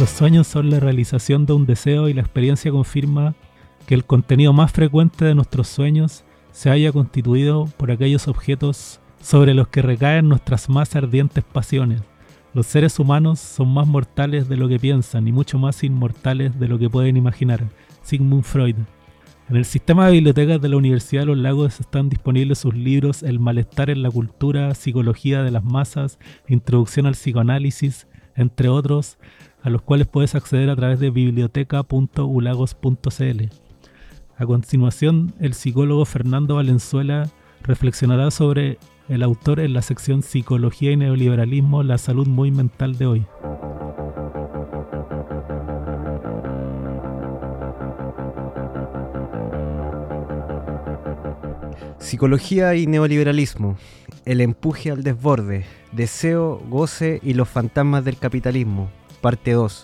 Los sueños son la realización de un deseo y la experiencia confirma que el contenido más frecuente de nuestros sueños se haya constituido por aquellos objetos sobre los que recaen nuestras más ardientes pasiones. Los seres humanos son más mortales de lo que piensan y mucho más inmortales de lo que pueden imaginar. Sigmund Freud. En el sistema de bibliotecas de la Universidad de los Lagos están disponibles sus libros El malestar en la cultura, Psicología de las masas, Introducción al psicoanálisis, entre otros, a los cuales puedes acceder a través de biblioteca.ulagos.cl. A continuación, el psicólogo Fernando Valenzuela reflexionará sobre el autor en la sección Psicología y Neoliberalismo, la salud muy mental de hoy. Psicología y neoliberalismo, el empuje al desborde, deseo, goce y los fantasmas del capitalismo, parte 2.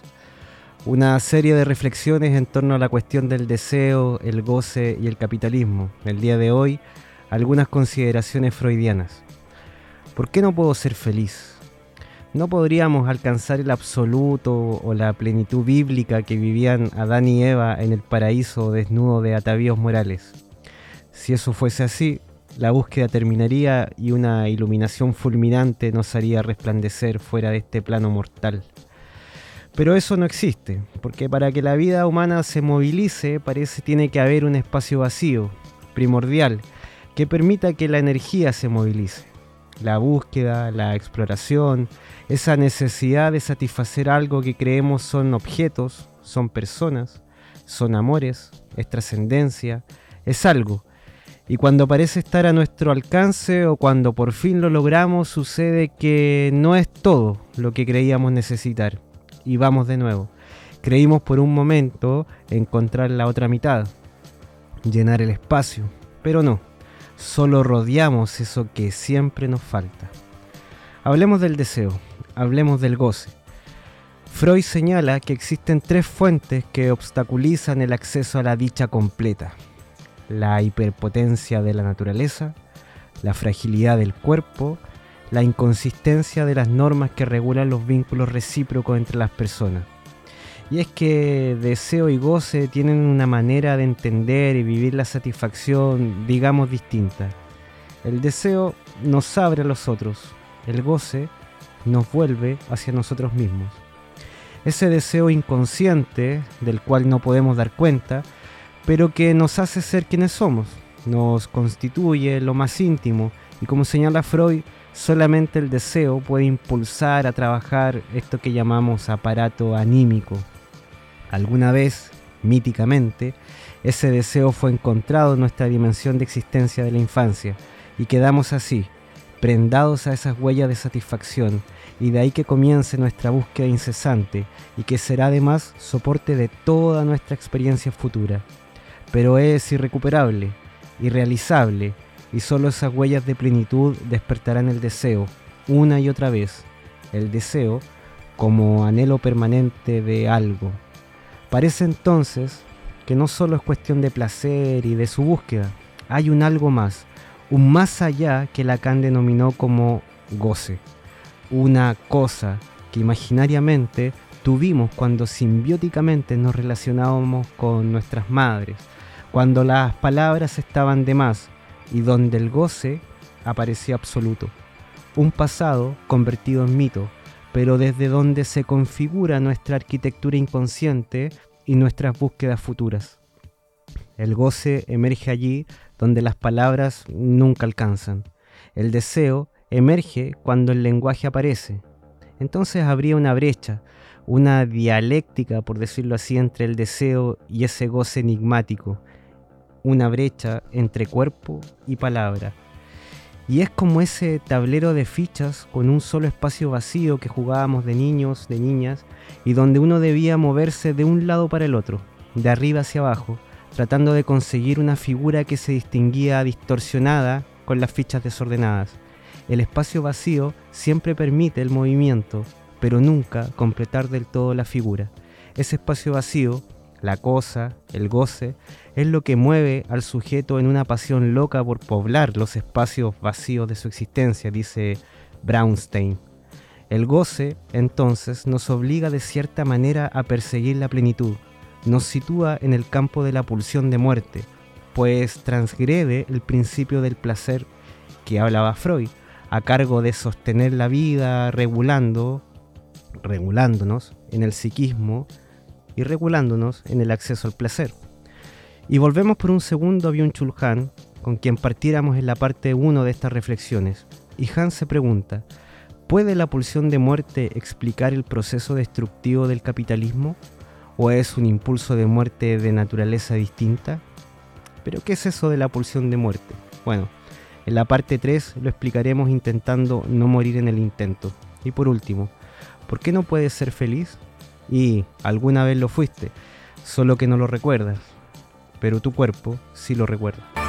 Una serie de reflexiones en torno a la cuestión del deseo, el goce y el capitalismo. El día de hoy, algunas consideraciones freudianas. ¿Por qué no puedo ser feliz? ¿No podríamos alcanzar el absoluto o la plenitud bíblica que vivían Adán y Eva en el paraíso desnudo de atavíos morales? Si eso fuese así, la búsqueda terminaría y una iluminación fulminante nos haría resplandecer fuera de este plano mortal. Pero eso no existe, porque para que la vida humana se movilice tiene que haber un espacio vacío, primordial, que permita que la energía se movilice. La búsqueda, la exploración, esa necesidad de satisfacer algo que creemos son objetos, son personas, son amores, es trascendencia, es algo. Y cuando parece estar a nuestro alcance o cuando por fin lo logramos, sucede que no es todo lo que creíamos necesitar. Y vamos de nuevo. Creímos por un momento encontrar la otra mitad, llenar el espacio, pero no. Solo rodeamos eso que siempre nos falta. Hablemos del deseo, hablemos del goce. Freud señala que existen 3 fuentes que obstaculizan el acceso a la dicha completa: la hiperpotencia de la naturaleza, la fragilidad del cuerpo, la inconsistencia de las normas que regulan los vínculos recíprocos entre las personas. Y es que deseo y goce tienen una manera de entender y vivir la satisfacción, digamos, distinta. El deseo nos abre a los otros, el goce nos vuelve hacia nosotros mismos. Ese deseo inconsciente, del cual no podemos dar cuenta, pero que nos hace ser quienes somos, nos constituye lo más íntimo, y como señala Freud, solamente el deseo puede impulsar a trabajar esto que llamamos aparato anímico. Alguna vez, míticamente, ese deseo fue encontrado en nuestra dimensión de existencia de la infancia, y quedamos así, prendados a esas huellas de satisfacción, y de ahí que comience nuestra búsqueda incesante, y que será además soporte de toda nuestra experiencia futura. Pero es irrecuperable, irrealizable, y solo esas huellas de plenitud despertarán el deseo, una y otra vez, el deseo como anhelo permanente de algo. Parece entonces que no solo es cuestión de placer y de su búsqueda, hay un algo más, un más allá que Lacan denominó como goce, una cosa que imaginariamente tuvimos cuando simbióticamente nos relacionábamos con nuestras madres, cuando las palabras estaban de más y donde el goce aparecía absoluto. Un pasado convertido en mito, pero desde donde se configura nuestra arquitectura inconsciente y nuestras búsquedas futuras. El goce emerge allí donde las palabras nunca alcanzan. El deseo emerge cuando el lenguaje aparece. Entonces habría una brecha, una dialéctica, por decirlo así, entre el deseo y ese goce enigmático. Una brecha entre cuerpo y palabra. Y es como ese tablero de fichas con un solo espacio vacío que jugábamos de niños, de niñas, y donde uno debía moverse de un lado para el otro, de arriba hacia abajo, tratando de conseguir una figura que se distinguía distorsionada con las fichas desordenadas. El espacio vacío siempre permite el movimiento, pero nunca completar del todo la figura. Ese espacio vacío, la cosa, el goce, es lo que mueve al sujeto en una pasión loca por poblar los espacios vacíos de su existencia, dice Braunstein. El goce, entonces, nos obliga de cierta manera a perseguir la plenitud, nos sitúa en el campo de la pulsión de muerte, pues transgrede el principio del placer que hablaba Freud, a cargo de sostener la vida regulándonos en el psiquismo y regulándonos en el acceso al placer. Y volvemos por un segundo a Byung-Chul Han, con quien partiéramos en la parte 1 de estas reflexiones. Y Han se pregunta, ¿puede la pulsión de muerte explicar el proceso destructivo del capitalismo? ¿O es un impulso de muerte de naturaleza distinta? ¿Pero qué es eso de la pulsión de muerte? Bueno, en la parte 3 lo explicaremos intentando no morir en el intento. Y por último, ¿por qué no puedes ser feliz? Y alguna vez lo fuiste, solo que no lo recuerdas, pero tu cuerpo sí lo recuerda.